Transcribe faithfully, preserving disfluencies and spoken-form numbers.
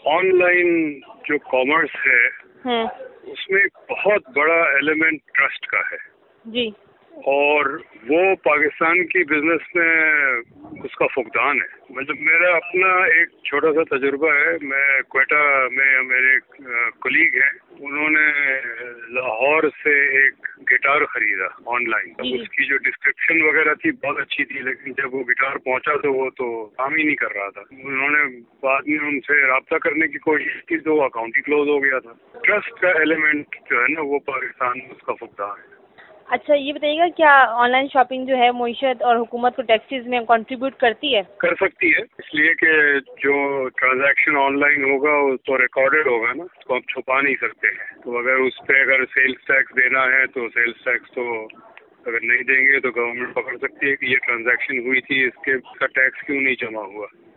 Online जो commerce है हम्म उसमें एक बहुत बड़ा एलिमेंट ट्रस्ट का है जी। और वो पाकिस्तान की बिजनेस में उसका फुकदान है। मतलब मेरा अपना एक छोटा सा तजुर्बा है। मैं क्वेटा में मेरे कोलीग हैं, उन्होंने लाहौर से एक गिटार खरीदा ऑनलाइन। जी। उसकी जो डिस्क्रिप्शन वगैरह थी बहुत अच्छी थी, लेकिन जब वो गिटार पहुंचा तो वो तो काम ही नहीं कर रहा था। उन्होंने बाद में उनसे राब्ता करने की कोशिश की तो अकाउंट ही क्लोज हो गया था। ट्रस्ट का एलिमेंट जो है ना वो पाकिस्तान में उसका फुकदान है। अच्छा, ये बताइएगा क्या ऑनलाइन शॉपिंग जो है मईशत और हुकूमत को टैक्सेस में कंट्रीब्यूट करती है? कर सकती है, इसलिए कि जो ट्रांजैक्शन ऑनलाइन होगा वो तो रिकॉर्डेड होगा ना, तो हम छुपा नहीं सकते हैं। तो अगर उस पर अगर सेल्स टैक्स देना है तो सेल्स टैक्स तो अगर नहीं देंगे तो गवर्नमेंट पकड़ सकती है कि ये ट्रांजैक्शन हुई थी, इसके इसका टैक्स क्यों नहीं जमा हुआ।